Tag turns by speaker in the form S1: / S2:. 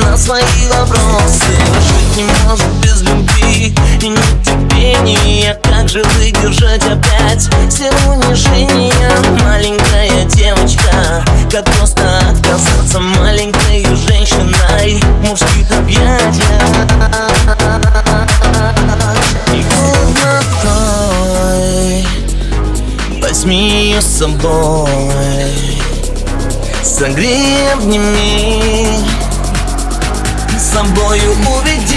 S1: на свои вопросы. Жить не может без любви и нетерпения. Как же выдержать опять все унижения? Маленькая девочка, как просто отказаться маленькой женщиной в мужских объятиях? И комнатой возьми ее с собой, согрей, обними, с собою уведи.